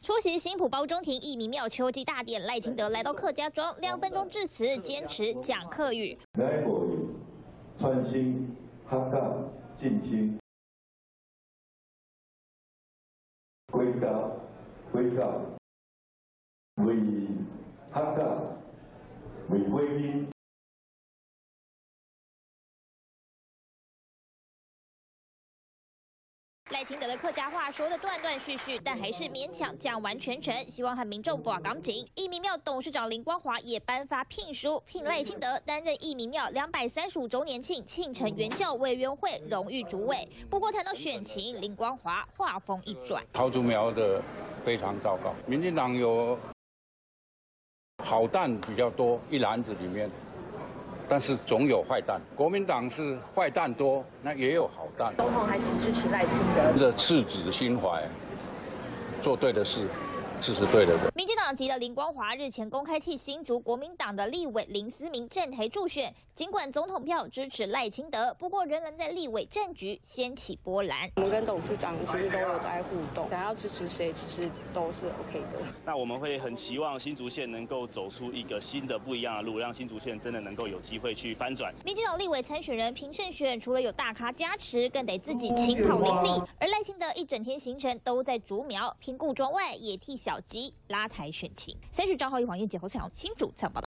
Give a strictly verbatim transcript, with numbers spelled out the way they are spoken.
出席新埔包中庭义民庙秋季大典，赖清德来到客家庄，两分钟致辞，坚持讲客语。 来国语，创新、客家、振兴，归家、归家，为客家，为归因。 赖清德的客家话说得断断续续，但还是勉强讲完全程，希望和民众把港紧。义民庙董事长林光华也颁发聘书，聘赖清德担任义民庙两百三十五周年庆庆城原教委员会荣誉主委。不过谈到选情，林光华话锋一转， 桃竹苗的非常糟糕，民进党有好蛋比较多，一篮子里面。 但是总有坏蛋，国民党是坏蛋多，那也有好蛋。 总统还是支持赖清德， 这赤子心怀，做对的事，这是对的。 民进党籍的林光华日前公开替新竹国民党的立委林思明站台助选，尽管总统票支持赖清德，不过仍然在立委战局掀起波澜。 我们跟董事长其实都有在互动，想要支持谁，其实都是 OK 的。 那我们会很期望新竹县能够走出一个新的不一样的路，让新竹县真的能够有机会去翻转。 民进党立委参选人平胜选，除了有大咖加持，更得自己勤跑伶俐。而赖清德一整天行程都在竹苗、评估庄外，也替小鸡拉抬选情。三十张浩一、黄燕杰、侯彩虹新竹采访报道。